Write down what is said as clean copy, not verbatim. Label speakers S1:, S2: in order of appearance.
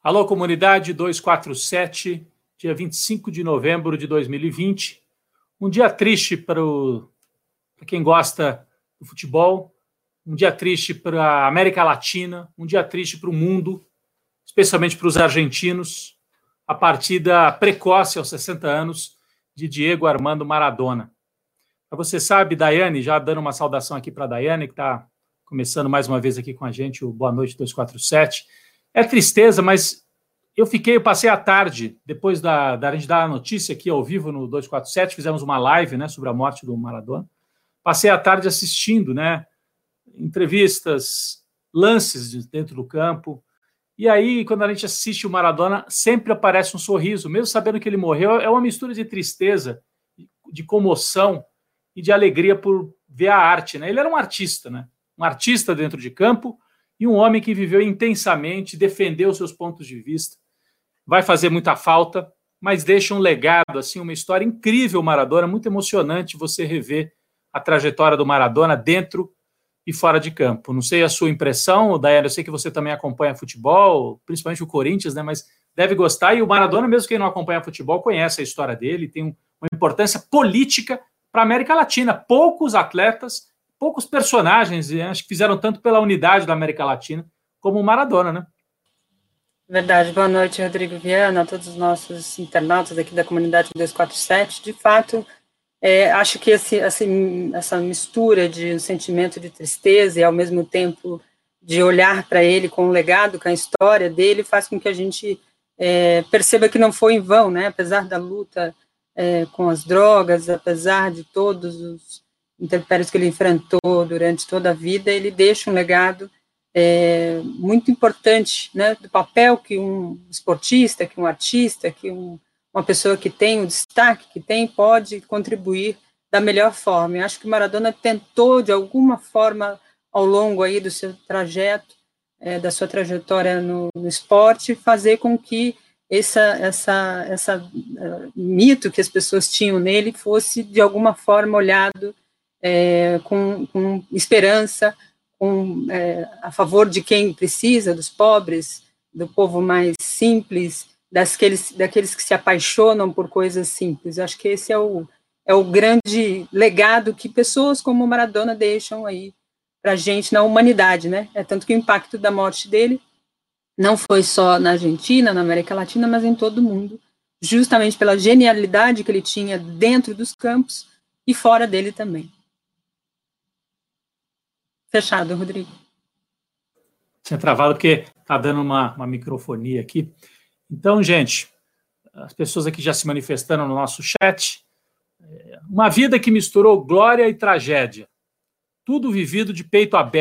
S1: Alô, comunidade 247, dia 25 de novembro de 2020. Um dia triste para quem gosta do futebol, um dia triste para a América Latina, um dia triste para o mundo, especialmente para os argentinos. A partida precoce aos 60 anos de Diego Armando Maradona. Você sabe, Daiane, já dando uma saudação aqui para a Daiane, que está começando mais uma vez aqui com a gente, o Boa Noite 247. É tristeza, mas eu passei a tarde, depois da gente dar a notícia aqui ao vivo no 247, fizemos uma live, né, sobre a morte do Maradona. Passei a tarde assistindo, né, entrevistas, lances dentro do campo. E aí, quando a gente assiste o Maradona, sempre aparece um sorriso, mesmo sabendo que ele morreu. É uma mistura de tristeza, de comoção e de alegria por ver a arte, né? Ele era um artista, né? Um artista dentro de campo e um homem que viveu intensamente, defendeu seus pontos de vista. Vai fazer muita falta, mas deixa um legado, assim, uma história incrível, Maradona, muito emocionante você rever a trajetória do Maradona dentro e fora de campo. Não sei a sua impressão, Daiane, eu sei que você também acompanha futebol, principalmente o Corinthians, né? Mas deve gostar, e o Maradona, mesmo quem não acompanha futebol, conhece a história dele, tem uma importância política para a América Latina. Poucos atletas, poucos personagens, acho que fizeram tanto pela unidade da América Latina como o Maradona, né?
S2: Verdade. Boa noite, Rodrigo Viana, a todos os nossos internautas aqui da comunidade 247. De fato, acho que essa mistura de um sentimento de tristeza e, ao mesmo tempo, de olhar para ele com o legado, com a história dele, faz com que a gente perceba que não foi em vão, né? Apesar da luta com as drogas, apesar de todos os intempéries que ele enfrentou durante toda a vida, ele deixa um legado muito importante, né, do papel que um esportista, que um artista, que uma pessoa que tem o destaque que tem, pode contribuir da melhor forma. Eu acho que Maradona tentou, de alguma forma, ao longo aí do seu trajeto, da sua trajetória no esporte, fazer com que essa mito que as pessoas tinham nele fosse, de alguma forma, olhado com esperança, a favor de quem precisa, dos pobres, do povo mais simples, daqueles que se apaixonam por coisas simples. Acho que esse é o grande legado que pessoas como Maradona deixam aí para a gente na humanidade, né? Tanto que o impacto da morte dele não foi só na Argentina, na América Latina, mas em todo o mundo, justamente pela genialidade que ele tinha dentro dos campos e fora dele também. Fechado, Rodrigo.
S1: Tinha travado porque está dando uma microfonia aqui. Então, gente, as pessoas aqui já se manifestando no nosso chat. Uma vida que misturou glória e tragédia. Tudo vivido de peito aberto.